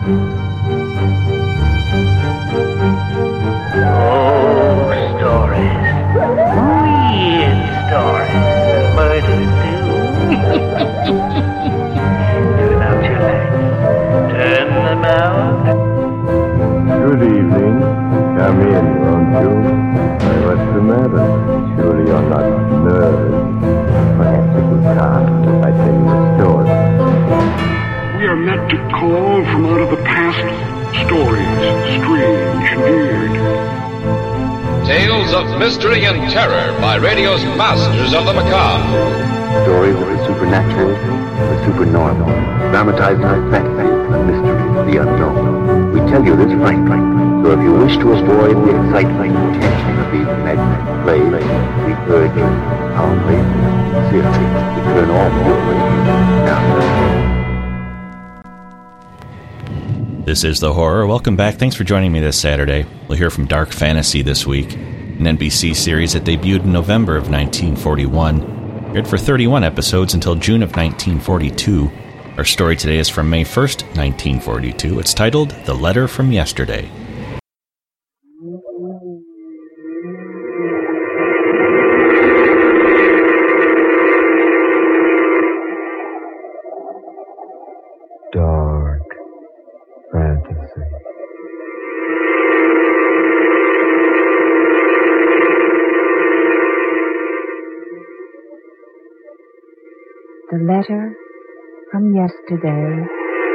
Good evening. Come in, won't you? What's the matter? Surely you're not nervous. Perhaps if you can't, if I tell you a story. We are meant to call from out of the past stories, strange and weird. Tales of mystery and terror by radio's masters of the macabre. Stories of the supernatural, the supernormal, dramatized fantasy, the mystery, the unknown. We tell you this frankly, so if you wish to avoid the excitement and tension of these imaginary plays, we urge you, calmly, sincerely, to turn off your radio now. This is The Horror. Welcome back. Thanks for joining me this Saturday. We'll hear from Dark Fantasy this week, an NBC series that debuted in November of 1941. Aired for 31 episodes until June of 1942. Our story today is from May 1st, 1942. It's titled The Letter from Yesterday. Dark fantasy. The letter from yesterday.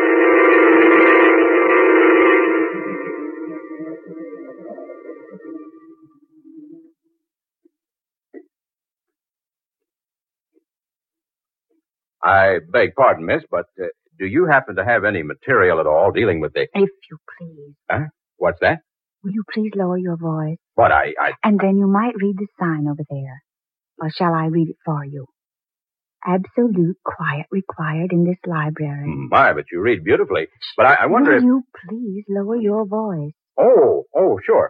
I beg pardon, miss, but do you happen to have any material at all dealing with the... If you please. Huh? What's that? Will you please lower your voice? What, I... And then you might read the sign over there. Or shall I read it for you? Absolute quiet required in this library. My, but you read beautifully. But I wonder Will if... you please lower your voice? Oh, sure.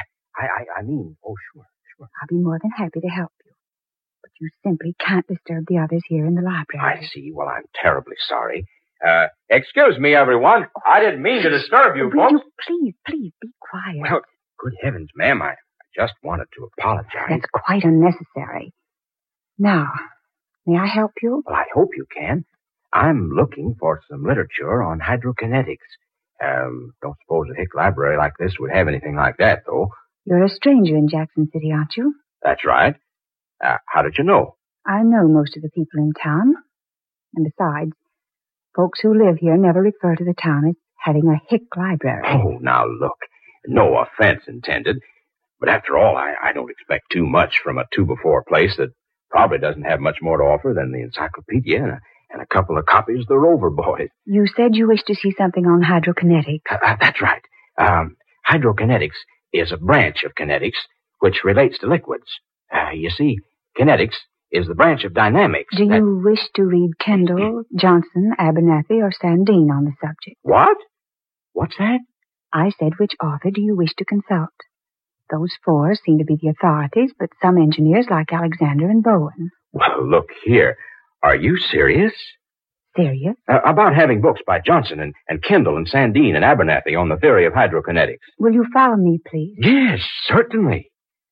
I mean, sure. I'll be more than happy to help you. But you simply can't disturb the others here in the library. I see. Well, I'm terribly sorry. Excuse me, everyone. I didn't mean to disturb you, Will folks. you please be quiet? Well, good heavens, ma'am, I just wanted to apologize. That's quite unnecessary. Now, may I help you? Well, I hope you can. I'm looking for some literature on hydrokinetics. Don't suppose a hick library like this would have anything like that, though. You're a stranger in Jackson City, aren't you? That's right. How did you know? I know most of the people in town. And besides, folks who live here never refer to the town as having a hick library. Oh, now look. No offense intended. But after all, I don't expect too much from a 2x4 place that probably doesn't have much more to offer than the encyclopedia and a couple of copies of the Rover Boys. You said you wished to see something on hydrokinetics. That's right. Hydrokinetics is a branch of kinetics which relates to liquids. You see, kinetics is the branch of dynamics. Do you wish to read Kendall, Johnson, Abernathy, or Sandine on the subject? What? What's that? I said, which author do you wish to consult? Those four seem to be the authorities, but some engineers like Alexander and Bowen. Well, look here. Are you serious? Serious? About having books by Johnson and Kendall and Sandine and Abernathy on the theory of hydrokinetics. Will you follow me, please? Yes, certainly.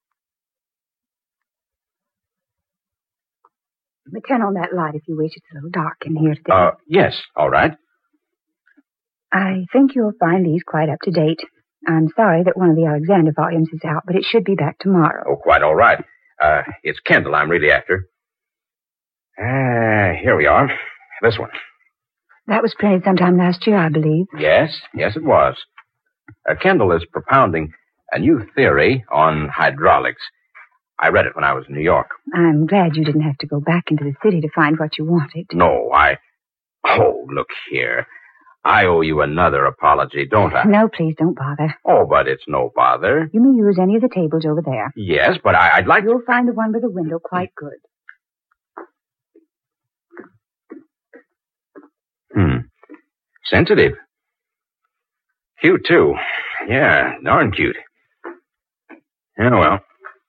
But turn on that light if you wish. It's a little dark in here today. Yes, all right. I think you'll find these quite up to date. I'm sorry that one of the Alexander volumes is out, but it should be back tomorrow. Oh, quite all right. It's Kendall I'm really after. Here we are. This one. That was printed sometime last year, I believe. Yes, it was. Kendall is propounding a new theory on hydraulics. I read it when I was in New York. I'm glad you didn't have to go back into the city to find what you wanted. No, Oh, look here. I owe you another apology, don't I? No, please, don't bother. Oh, but it's no bother. You may use any of the tables over there. Yes, but I'd like... You'll find the one by the window quite good. Sensitive. Cute, too. Yeah, darn cute. Yeah, well.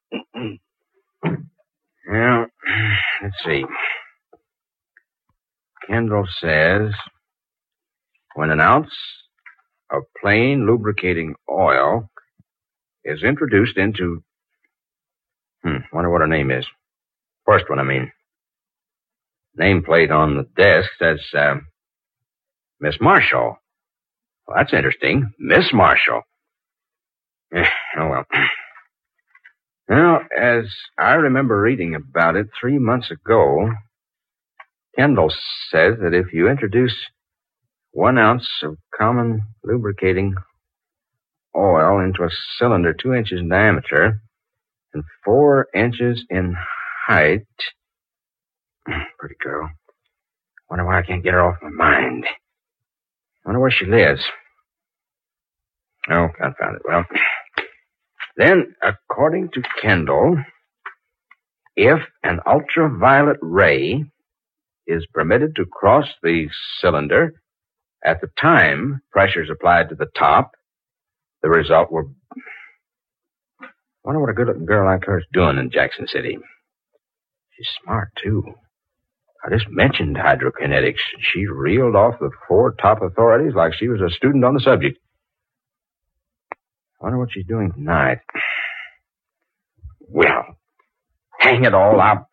Well, let's see. Kendall says, when an ounce of plain lubricating oil is introduced into... wonder what her name is. First one, I mean. Nameplate on the desk says, Miss Marshall. Well, that's interesting. Miss Marshall. Oh, well. Now, as I remember reading about it 3 months ago, Kendall says that if you introduce 1 ounce of common lubricating oil into a cylinder 2 inches in diameter and 4 inches in height... Pretty girl. Wonder why I can't get her off my mind. Wonder where she lives. Oh, confound it. Well, then, according to Kendall, if an ultraviolet ray is permitted to cross the cylinder at the time pressures applied to the top, the result will... Wonder what a good-looking girl like her is doing in Jackson City. She's smart, too. I just mentioned hydrokinetics. She reeled off the 4 top authorities like she was a student on the subject. I wonder what she's doing tonight. Well, hang it all up.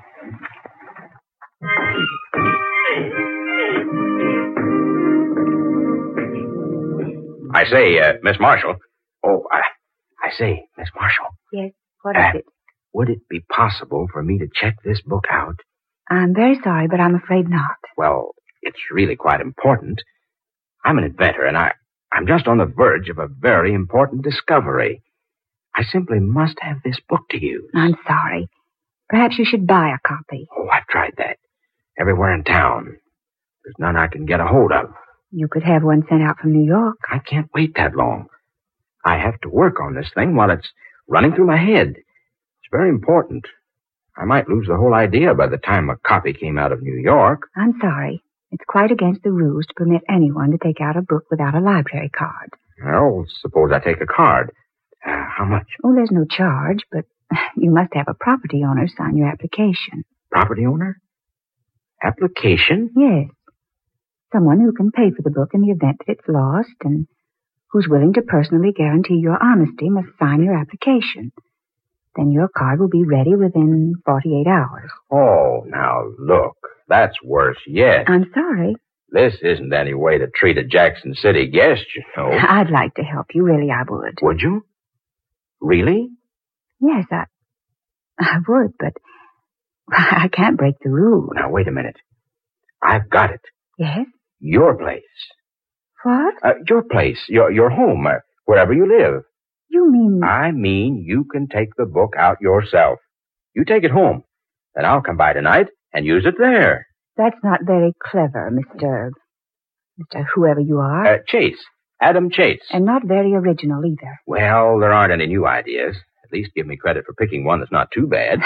I say, Miss Marshall. Oh, I say, Miss Marshall. Yes, what is it? Would it be possible for me to check this book out? I'm very sorry, but I'm afraid not. Well, it's really quite important. I'm an inventor, and I'm just on the verge of a very important discovery. I simply must have this book to use. I'm sorry. Perhaps you should buy a copy. Oh, I've tried that. Everywhere in town. There's none I can get a hold of. You could have one sent out from New York. I can't wait that long. I have to work on this thing while it's running through my head. It's very important. I might lose the whole idea by the time a copy came out of New York. I'm sorry. It's quite against the rules to permit anyone to take out a book without a library card. Well, suppose I take a card. How much? Oh, there's no charge, but you must have a property owner sign your application. Property owner? Application? Yes. Someone who can pay for the book in the event that it's lost and who's willing to personally guarantee your honesty must sign your application. Then your card will be ready within 48 hours. Oh, now look. That's worse yet. I'm sorry. This isn't any way to treat a Jackson City guest, you know. I'd like to help you. Really, I would. Would you? Really? Yes, I would, but I can't break the rules. Now, wait a minute. I've got it. Yes? Your place. What? Your place. Your home. Wherever you live. You mean... I mean you can take the book out yourself. You take it home. Then I'll come by tonight and use it there. That's not very clever, Mr. whoever you are. Chase. Adam Chase. And not very original either. Well, there aren't any new ideas. At least give me credit for picking one that's not too bad.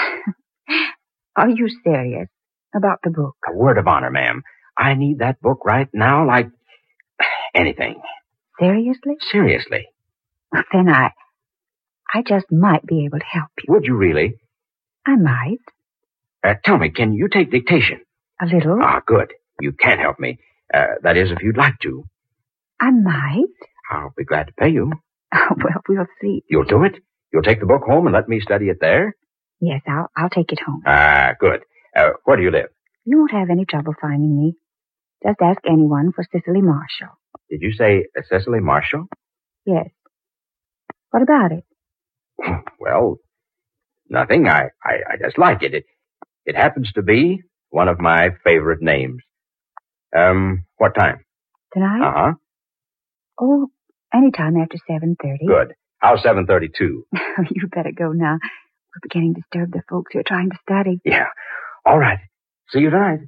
Are you serious about the book? A word of honor, ma'am. I need that book right now like anything. Seriously? Seriously. Then I just might be able to help you. Would you really? I might. Tell me, can you take dictation? A little. Ah, good. You can help me. That is, if you'd like to. I might. I'll be glad to pay you. Oh, well, we'll see. You'll do it? You'll take the book home and let me study it there? Yes, I'll take it home. Ah, good. Where do you live? You won't have any trouble finding me. Just ask anyone for Cicely Marshall. Did you say Cicely Marshall? Yes. What about it? Well, nothing. I just like it. It happens to be one of my favorite names. What time? Tonight? Uh-huh. Oh, anytime after 7:30. Good. How's 7:32? You better go now. We're beginning to disturb the folks who are trying to study. Yeah. All right. See you tonight.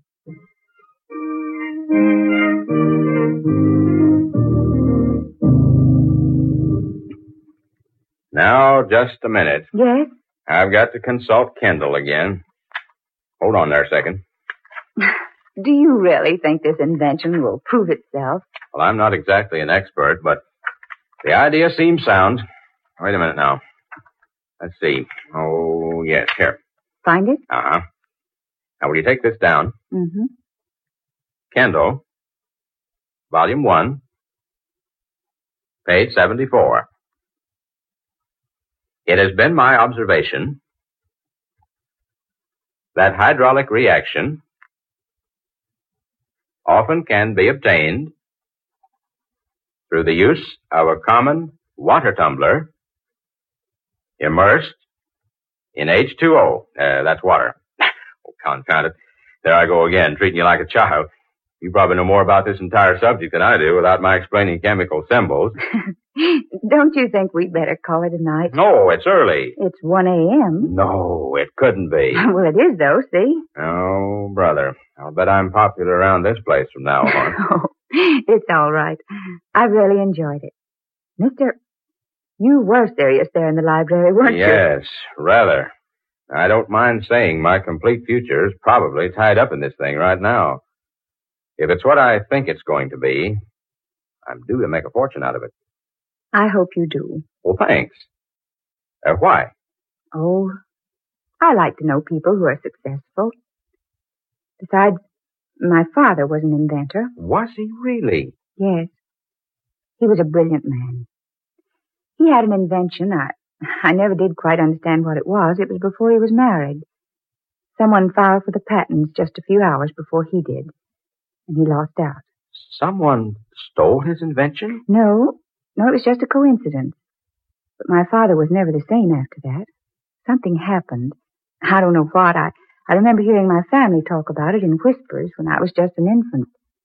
Now, just a minute. Yes? I've got to consult Kendall again. Hold on there a second. Do you really think this invention will prove itself? Well, I'm not exactly an expert, but the idea seems sound. Wait a minute now. Let's see. Oh, yes, here. Find it? Uh-huh. Now, will you take this down? Mm-hmm. Kendall, Volume 1, page 74. It has been my observation that hydraulic reaction often can be obtained through the use of a common water tumbler immersed in H2O. That's water. Oh, confound it. There I go again, treating you like a child. You probably know more about this entire subject than I do without my explaining chemical symbols. Don't you think we'd better call it a night? No, it's early. It's 1 a.m. No, it couldn't be. Well, it is, though, see? Oh, brother. I'll bet I'm popular around this place from now on. Oh, it's all right. I really enjoyed it. Mister, you were serious there in the library, weren't you? Yes, rather. I don't mind saying my complete future is probably tied up in this thing right now. If it's what I think it's going to be, I'm due to make a fortune out of it. I hope you do. Well, thanks. Why? Oh, I like to know people who are successful. Besides, my father was an inventor. Was he really? Yes. He was a brilliant man. He had an invention. I never did quite understand what it was. It was before he was married. Someone filed for the patents just a few hours before he did, and he lost out. Someone stole his invention? No, it was just a coincidence. But my father was never the same after that. Something happened. I don't know what. I remember hearing my family talk about it in whispers when I was just an infant.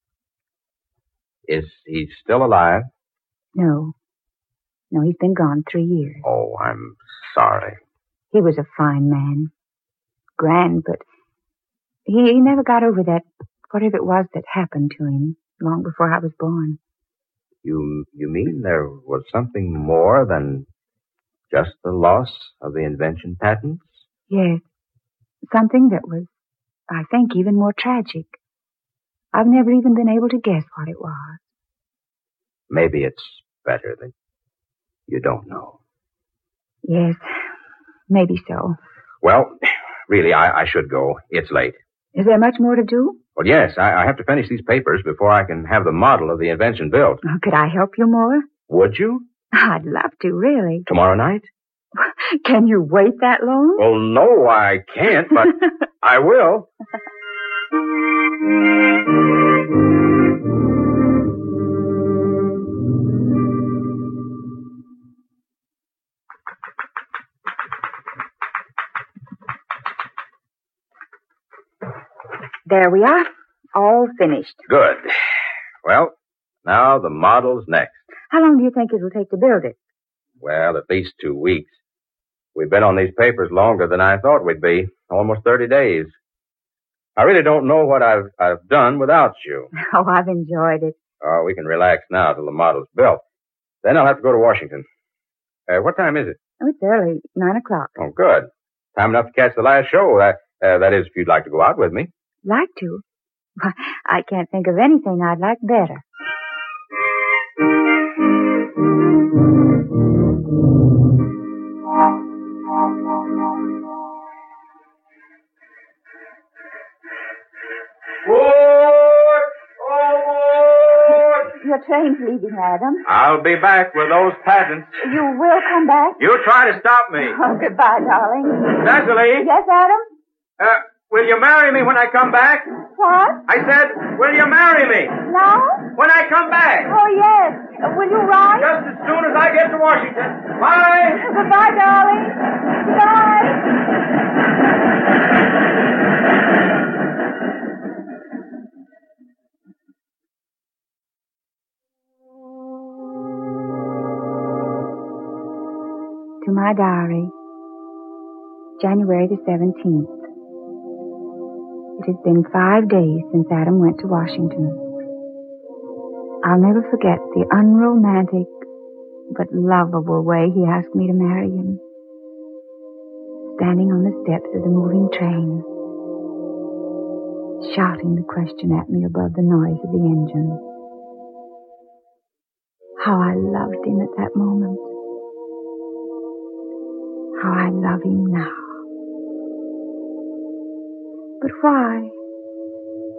Is he still alive? No, he's been gone 3 years. Oh, I'm sorry. He was a fine man. Grand, but he never got over that, whatever it was that happened to him long before I was born. You mean there was something more than just the loss of the invention patents? Yes. Something that was, I think, even more tragic. I've never even been able to guess what it was. Maybe it's better that you don't know. Yes, maybe so. Well, really, I should go. It's late. Is there much more to do? Well, yes, I have to finish these papers before I can have the model of the invention built. Oh, could I help you more? Would you? I'd love to, really. Tomorrow night? Can you wait that long? Well, no, I can't, but I will. There we are. All finished. Good. Well, now the model's next. How long do you think it will take to build it? Well, at least 2 weeks. We've been on these papers longer than I thought we'd be. Almost 30 days. I really don't know what I've done without you. Oh, I've enjoyed it. Oh, we can relax now till the model's built. Then I'll have to go to Washington. What time is it? Oh, it's early. 9 o'clock. Oh, good. Time enough to catch the last show. That is, if you'd like to go out with me. Like to? Why, I can't think of anything I'd like better. Your train's leaving, Adam. I'll be back with those patents. You will come back? You try to stop me. Oh, goodbye, darling. Cecily? Yes, Adam? Will you marry me when I come back? What? I said, will you marry me? Now? When I come back. Oh, yes. Will you ride? Just as soon as I get to Washington. Bye. Goodbye, darling. Goodbye. To my diary, January the 17th. It has been 5 days since Adam went to Washington. I'll never forget the unromantic but lovable way he asked me to marry him. Standing on the steps of the moving train, shouting the question at me above the noise of the engine. How I loved him at that moment. How I love him now. But why?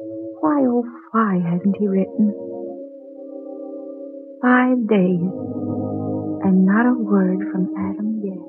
Why, oh, why hasn't he written? 5 days And not a word from Adam yet.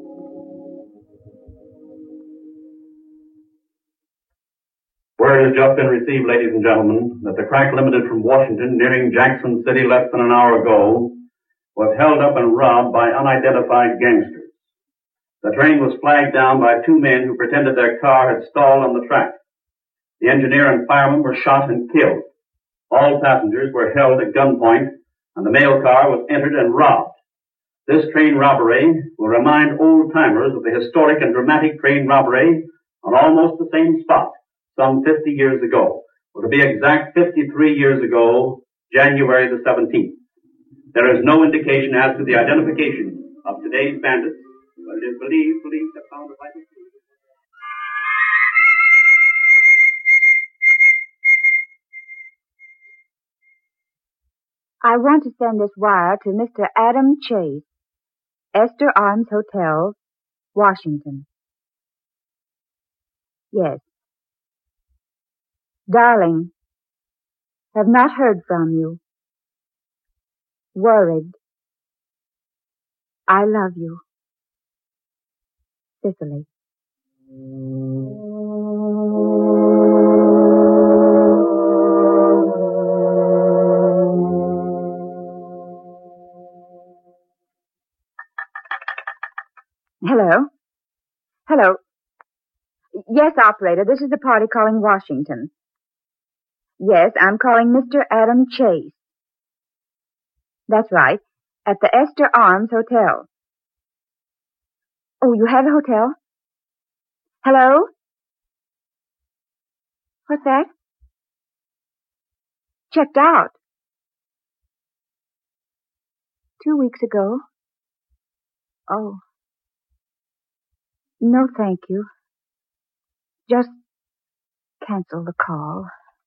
Word has just been received, ladies and gentlemen, that the crack limited from Washington nearing Jackson City less than an hour ago was held up and robbed by unidentified gangsters. The train was flagged down by two men who pretended their car had stalled on the track. The engineer and fireman were shot and killed. All passengers were held at gunpoint, and the mail car was entered and robbed. This train robbery will remind old-timers of the historic and dramatic train robbery on almost the same spot some 50 years ago. Or to be exact, 53 years ago, January the 17th. There is no indication as to the identification of today's bandits, but it is believed police have found a vital clue. I want to send this wire to Mr. Adam Chase, Esther Arms Hotel, Washington. Yes. Darling, have not heard from you. Worried. I love you. Cicely. Hello? Hello? Yes, operator, this is the party calling Washington. Yes, I'm calling Mr. Adam Chase. That's right, at the Esther Arms Hotel. Oh, you have a hotel? Hello? What's that? Checked out. 2 weeks ago. Oh. No, thank you. Just cancel the call.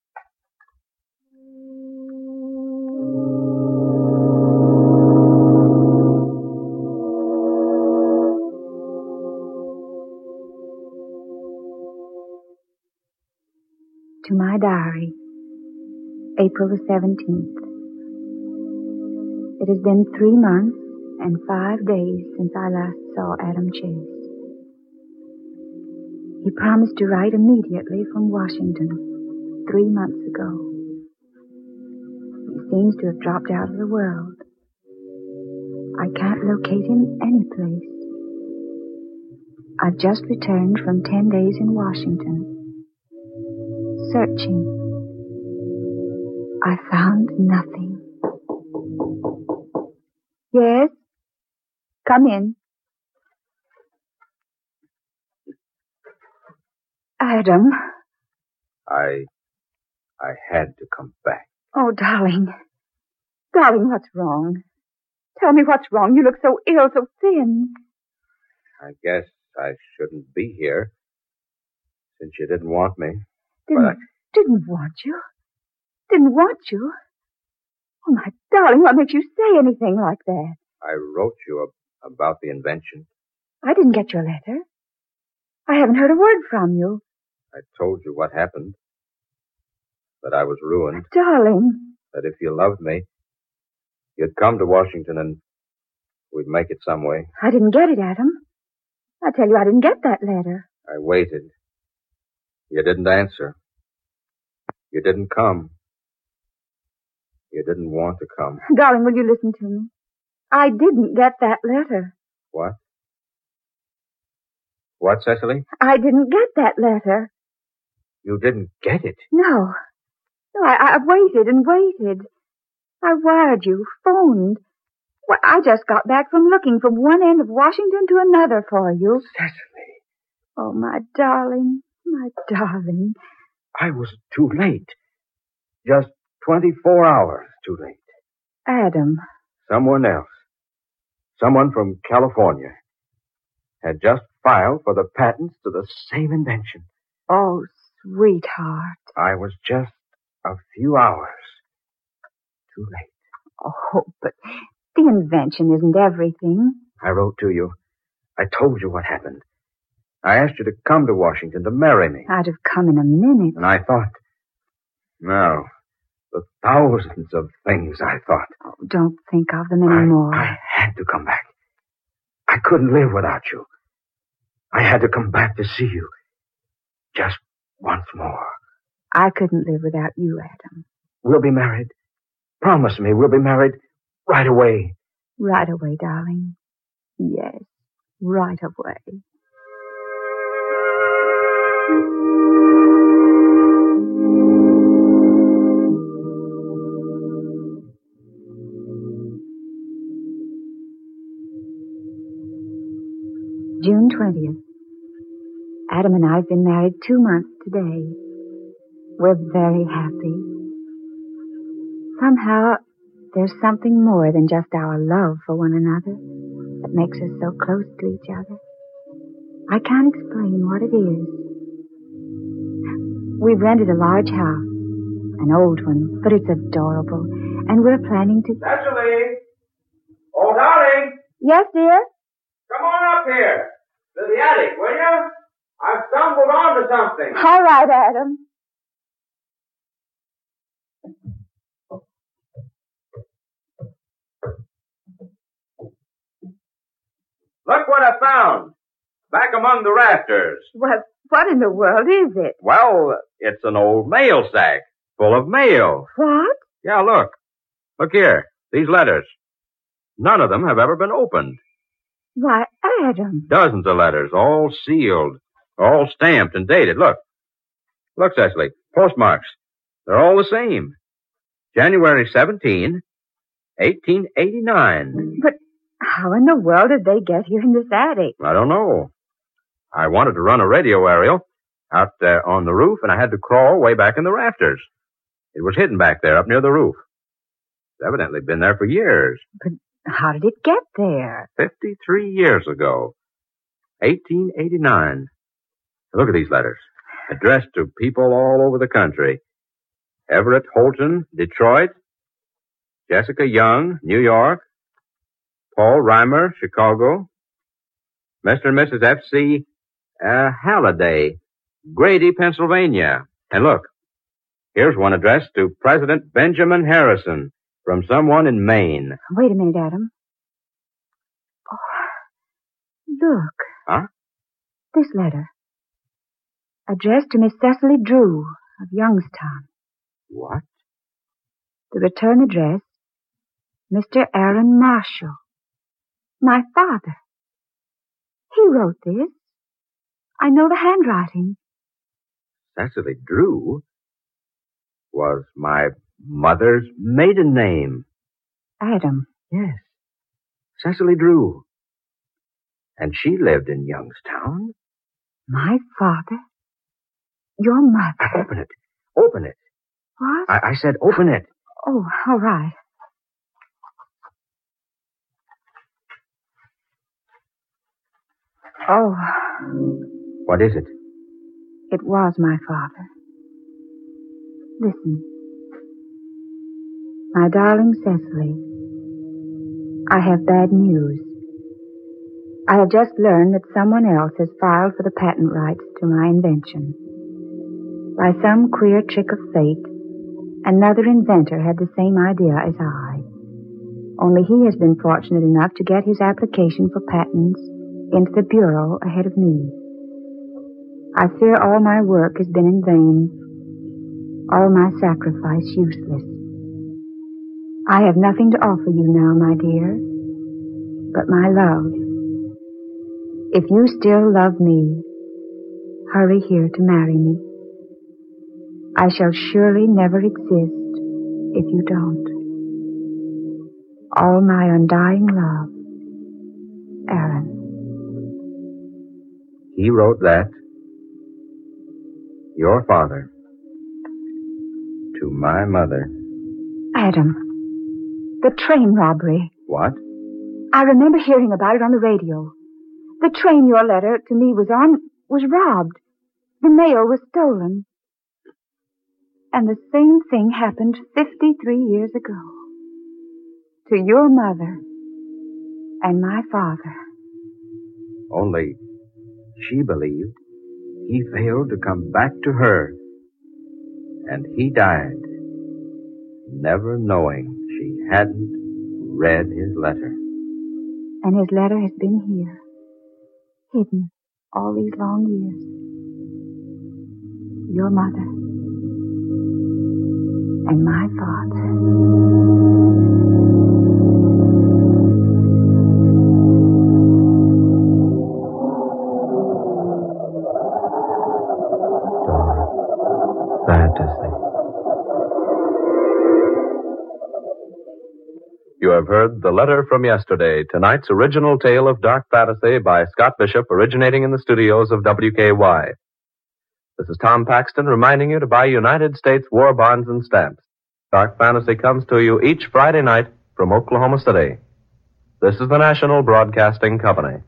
To my diary, April the 17th. It has been 3 months and 5 days since I last saw Adam Chase. He promised to write immediately from Washington 3 months ago. He seems to have dropped out of the world. I can't locate him anyplace. I've just returned from 10 days in Washington. Searching. I found nothing. Yes? Come in. Adam. I had to come back. Oh, darling. Darling, what's wrong? Tell me what's wrong. You look so ill, so thin. I guess I shouldn't be here, since you didn't want me. Didn't want you? Didn't want you? Oh, my darling, what makes you say anything like that? I wrote you about the invention. I didn't get your letter. I haven't heard a word from you. I told you what happened. That I was ruined. Darling. That if you loved me, you'd come to Washington and we'd make it some way. I didn't get it, Adam. I tell you, I didn't get that letter. I waited. You didn't answer. You didn't come. You didn't want to come. Darling, will you listen to me? I didn't get that letter. What? What, Cecily? I didn't get that letter. You didn't get it? No. No, I waited and waited. I wired you, phoned. Well, I just got back from looking from one end of Washington to another for you. Cecily. Oh, my darling, my darling. I was too late. Just 24 hours too late. Adam. Someone else. Someone from California had just filed for the patents to the same invention. Oh, sweetheart. I was just a few hours too late. Oh, but the invention isn't everything. I wrote to you. I told you what happened. I asked you to come to Washington to marry me. I'd have come in a minute. And I thought, no, the thousands of things I thought. Oh, don't think of them anymore. I had to come back. I couldn't live without you. I had to come back to see you. Just once more. I couldn't live without you, Adam. We'll be married. Promise me we'll be married right away. Right away, darling. Yes, right away. June 20th. Adam and I have been married 2 months today. We're very happy. Somehow, there's something more than just our love for one another that makes us so close to each other. I can't explain what it is. We've rented a large house, an old one, but it's adorable, and we're planning to... Cecily! Oh, darling! Yes, dear? Come on up here. To the attic, will you? I've stumbled onto something. All right, Adam. Look what I found. Back among the rafters. What in the world is it? Well, it's an old mail sack full of mail. What? Yeah, look. Look here. These letters. None of them have ever been opened. Why, Adam. Dozens of letters, all sealed, all stamped and dated. Look. Look, Cecily. Postmarks. They're all the same. January 17, 1889. But how in the world did they get here in this attic? I don't know. I wanted to run a radio aerial out there on the roof, and I had to crawl way back in the rafters. It was hidden back there up near the roof. It's evidently been there for years. But how did it get there? 53 years ago. 1889. Look at these letters. Addressed to people all over the country. Everett Holton, Detroit. Jessica Young, New York. Paul Reimer, Chicago. Mr. and Mrs. F.C. Halliday, Grady, Pennsylvania. And look, here's one addressed to President Benjamin Harrison from someone in Maine. Wait a minute, Adam. Oh, look. Huh? This letter. Addressed to Miss Cecily Drew of Youngstown. What? The return address, Mr. Aaron Marshall. My father. He wrote this. I know the handwriting. Cecily Drew was my mother's maiden name. Adam. Yes. Cecily Drew. And she lived in Youngstown. My father? Your mother? Open it. Open it. What? I said open it. Oh, all right. Oh. What is it? It was my father. Listen. My darling Cecily, I have bad news. I have just learned that someone else has filed for the patent rights to my invention. By some queer trick of fate, another inventor had the same idea as I. Only he has been fortunate enough to get his application for patents into the Bureau ahead of me. I fear all my work has been in vain, all my sacrifice useless. I have nothing to offer you now, my dear, but my love. If you still love me, hurry here to marry me. I shall surely never exist if you don't. All my undying love, Aaron. He wrote that. Your father. To my mother. Adam, the train robbery. What? I remember hearing about it on the radio. The train your letter to me was on was robbed. The mail was stolen. And the same thing happened 53 years ago. To your mother and my father. Only she believed he failed to come back to her. And he died, never knowing she hadn't read his letter. And his letter has been here, hidden all these long years. Your mother. And my thoughts. Fantasy. You have heard The Letter from Yesterday, tonight's original tale of dark fantasy by Scott Bishop, originating in the studios of WKY. This is Tom Paxton reminding you to buy United States war bonds and stamps. Dark Fantasy comes to you each Friday night from Oklahoma City. This is the National Broadcasting Company.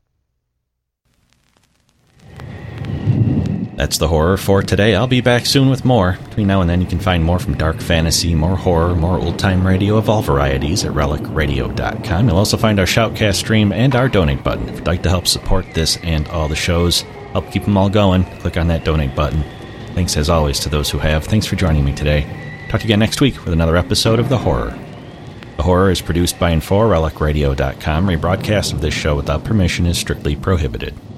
That's the horror for today. I'll be back soon with more. Between now and then, you can find more from dark fantasy, more horror, more old-time radio of all varieties at relicradio.com. You'll also find our Shoutcast stream and our donate button. If you'd like to help support this and all the shows, help keep them all going, click on that donate button. Thanks, as always, to those who have. Thanks for joining me today. Talk to you again next week with another episode of The Horror. The Horror is produced by and for relicradio.com. Rebroadcast of this show without permission is strictly prohibited.